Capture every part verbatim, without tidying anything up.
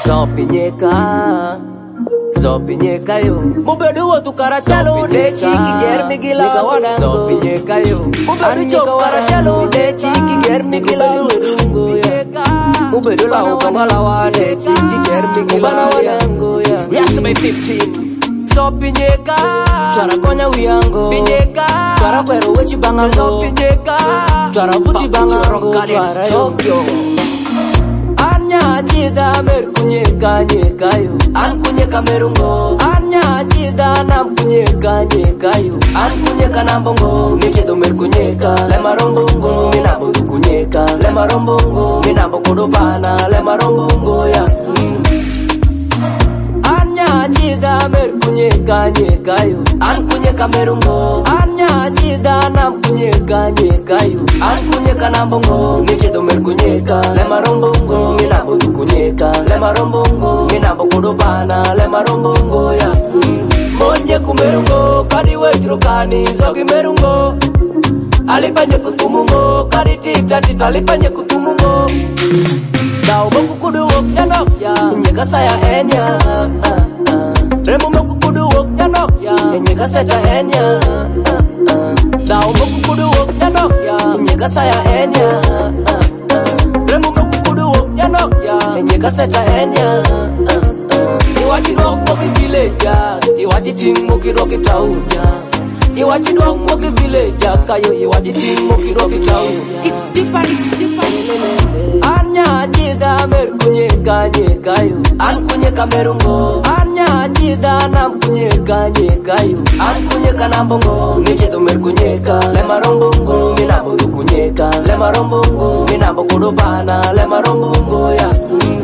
Zopinyeka Zopinyeka yo Mubedu wa tukarachalo de chiki germi gila Zopinyeka yo Mubedu chokara chalo de chiki germi gila Mubedu la ubangala wa de chiki germi gila Yasme fifteen Zopinyeka Chara konya wiyango Pinyeka Chara kwero wechi bangango Zopinyeka Chara buti bangango Chara Tokyo Anya chida mer kunyeka nyeka yo An kunyeka merungo Anya chida nam kunyeka nyeka yo An kunyeka nambongo Michedo mer kunyeka Lema rombongo Minambo du kunyeka Lema rombongo Minambo kodobana Lema rombongo ya Anya chida mer kunyeka nyeka yo An kunyeka merungo Anya chida nam kunyeka nyeka yo An kunyeka nambongo Michedo mer kunyeka Lema rombongo Minambo du kunyeka Lema rombongo Minambo kodobana Lema rombongo ya Monye kumerungo Kadi wetrokani Zogi merungo Alipanye kutumungo Kadi tita tita Alipanye kutumungo Dao moku kudu wok nyanok ya Nyeka saya enya Remo moku kudu wok nyanok ya Nyeka seta enya Dao moku kudu wok nyanok ya Nyeka saya enya Remo moku kudu wok nyanok ya Nyeka seta enya Iwachi dok moki villager Iwachi ting moki roki town ya Iwachi dok moki villager Kayo iwachi ting moki roki town It's different, it's different Anya chida mer kunyeka nyeka yo An kunyeka merungo Anya chida nam kunyeka nyeka yo An kunyeka nambongo Michedo mer kunyeka Lema rombongo Minambo du kunyeka Lema rombongo Minambo kodobana Lema rombongo ya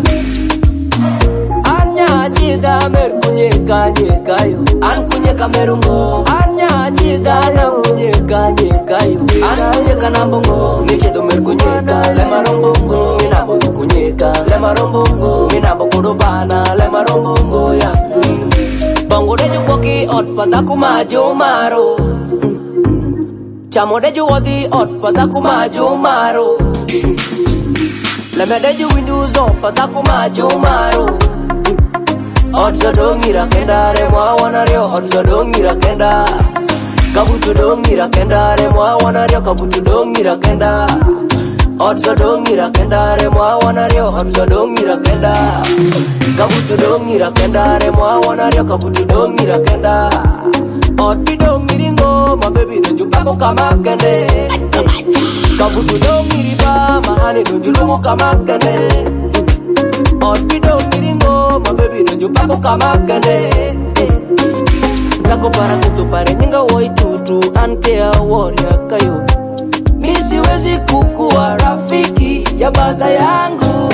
Anya chida mer kunyeka nyeka yo An kunyeka merungo Anya chida nam kunyeka nyeka yo An kunyeka nambongo Michedo mer kunyeka Lema rombongo Minambo du kunyeka Lema rombongo Minambo kodobana Lema rombongo ya Bango deju koki ot pataku majo maro Chamo deju wadi ot pataku majo maro Leme deju windows ot pataku majo maro Ot sodongira kenda Remwa wanario ot sodongira kenda Kabutu dongira kenda Remwa wanario kabutu dongira kenda Ot sodongira kenda Remwa wanario ot sodongira kenda Kabutu dongira kenda Remwa wanario kabutu dongira kenda Ot bidongiringo ma baby donju pako kama kende Kabutu dongiriba mahani donju lumu kama kende Ot bidongiringo ma baby donju pako kama kende Nako para kutu pare ninga woi tutu ankea warrior kayo Misiwezi kukuwa rafiki ya bada yangu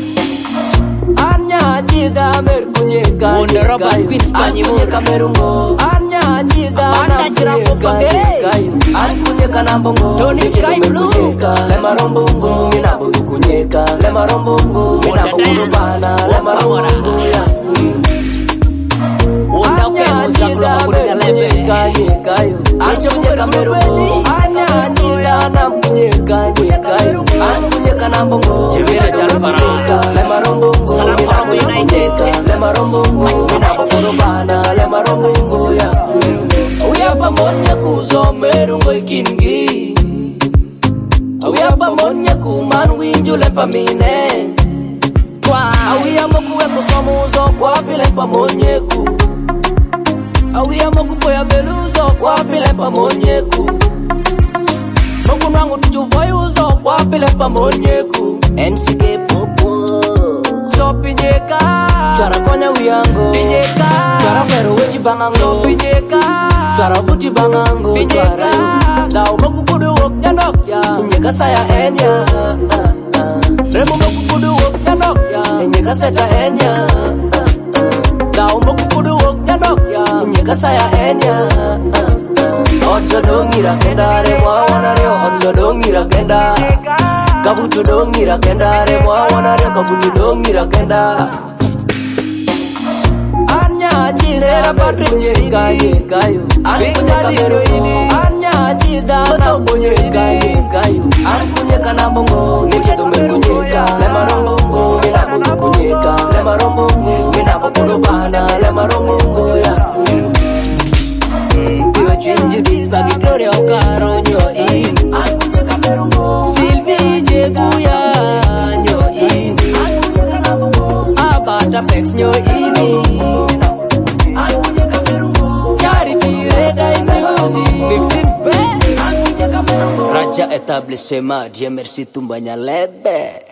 Anya chida mer kunyeka Wonderaba Queen Spani kunyeka merungo Anya chida na kunyeka nyeka An kunyeka nambongo Tony Sky Blue Lema rombongo Minambo du kunyeka Lema rombongo Minambo kodobana Lema rombongo ya Anya chida mer kunyeka nyeka An kunyeka merungo Anya chida na kunyeka nyeka An kunyeka nambongo Chevira Jalpara Lema rombongo Salamu United Lema rombongo Minambo kodobana Lema rombongo ya Uyapa monya kuzo merungo ikingi Uyapa monya kuman winju lepa mine Awiyama kuwe kusomuzo kwa pile pa monyeku Awiyama kupoya beluzo kwa pile pa monyeku Moku nangu tuchuvoi uzo kwa pile pa monyeku M C K popo So pinyeka Chara konya wiyango Pinyeka Chara pero wechi bangango So pinyeka Chara buti bangango Pinyeka Dao moku kudu wok nyanok ya Nyeka saya enya Remo moku kudu wok nyanok ya Nyeka seta enya Dao moku kudu wok nyanok ya Nyeka saya enya Ot sodongira kenda Remwa wanario Ot sodongira kenda Kabutu dongira kenda Remwa wanario Kabutu dongira kenda Anya chida Patrick nyeka nyeka yo An kunyeka heroini Anya chida na kunyeka nyeka yo An kunyeka nambongo Michedo mer kunyeka Lema rombongo Minambo du kunyeka maromungu Minabo kulubana le maromungu ya Pio chinjiri bagi gloria okaro nyo in Ankunye kamerungo Sylvie Jeguya nyo in Ankunye kanabungo Abata Pex nyo ini Ankunye kamerungo Charity Red Eye Music fifteen Ankunye kamerungo Raja etablissement Dieu merci tumbanya lebe